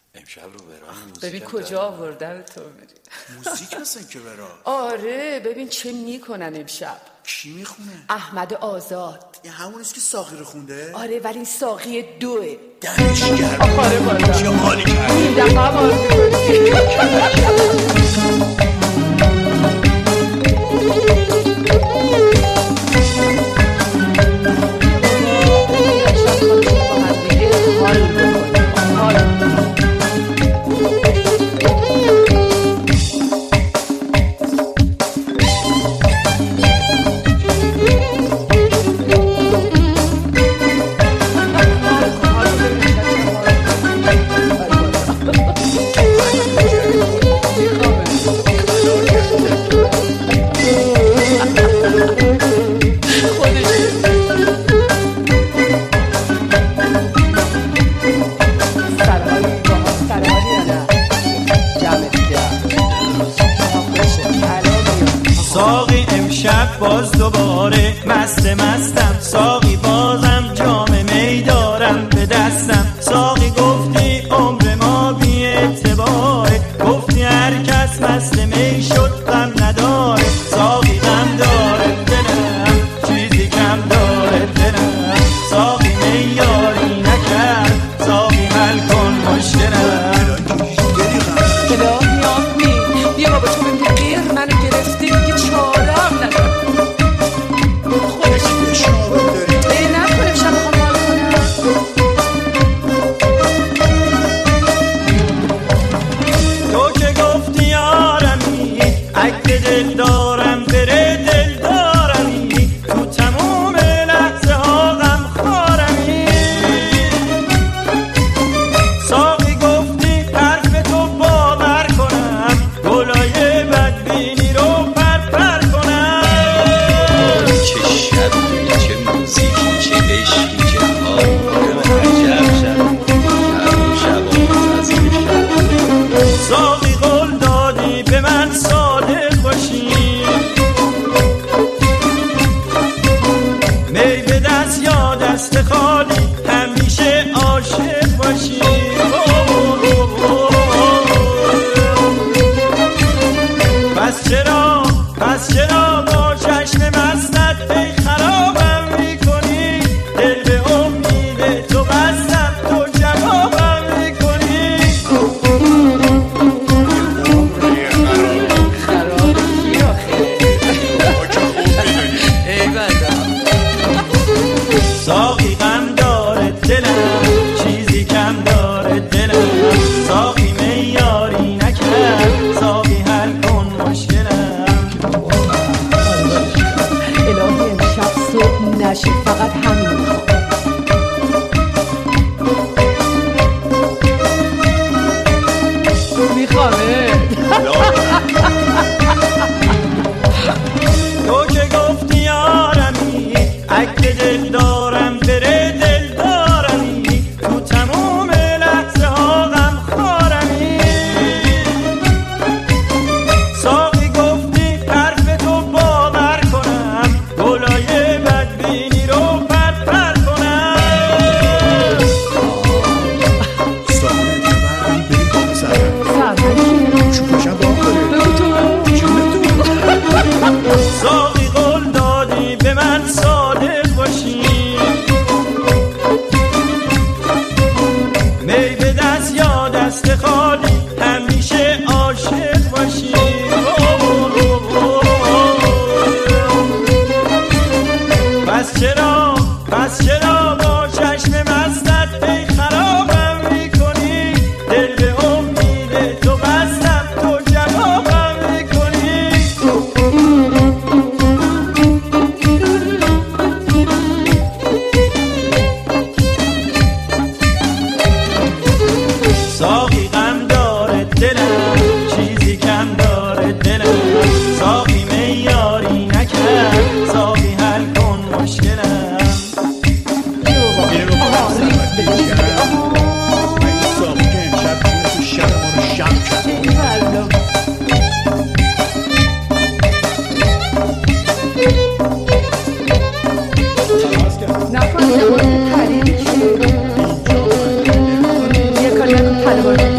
امشب رو برام ببین کجا آوردن تو میری موزیک هستن که برام. آره ببین چه میکنن امشب. کی میخونه؟ احمد آزاد. این همونیست که ساقی رو خونده؟ آره ولی این ساقی دوه. دمش گرم. آره بالا چه حالی کرد این دفعه هم ساقی امشب باز دوباره مستم ساقی بازم جام می دارم به دستم ساقی گفتی عمر ما بی اعتباره گفتی هر کس مست می شد غم نداره ساقی غم داره دلم چیزی کم داره دلم ساقی می یاری نکرد ساقی حل کن مشکلم بیا بابا تو ببین غیر منو گرفتی دیگه چارم ندارم خودش شابه داری نکنم شب میخوام حال کنم تو که گفتی یارمی اگه دل دارم بره دل دارمی تو تموم لحظه ها غم خارمی ساقی گفتی حرف تو باور کنم گلای بدبینی رو پر کنم چه شبیه چه موزیکی چه عشقی چه حالی عجب شب از این شب ساقی قول دادی به من صادق باشی می به دست یا دست خالی همیشه عاشق باشی پس چرا با چشم مستت ای خرابم میکنی دل به امید تو بستم تو جوابم میکنی خراب کی آخه ای بنده ساقی غم داره دلم چیزی کم داره دلم ساقی میاری نکرد ساقی حل کن مشکلم الهی امشب صبح نشه فقط همین میخوام میخوامه تو که گفتی یارمی اگه دل دارم بره دل دارمی تو تموم لحظه ها غم خارمی ساقی گفتی حرف تو باور کنم گلای بدبینی رو پر کنم ساقی ببرم بری کام سرم سرمایی شو پاشم با هم داره بگو تو جونه تو ساقی قول دادی به من صادق باشی می به دست یا دست خالی همیشه عاشق باشی پس چرا با چشم مستت ای خرابم میکنی دل به امید تو بستم تو جوابم میکنی ساقی غم داره دلم چیزی کم داره دلم ساقی میاری نکرد ساقی حل کن مشکلم اینه رو کنم سرم این ساقی که امشب جونه تو شب ما رو شب کرد نکنه یه کاری نکن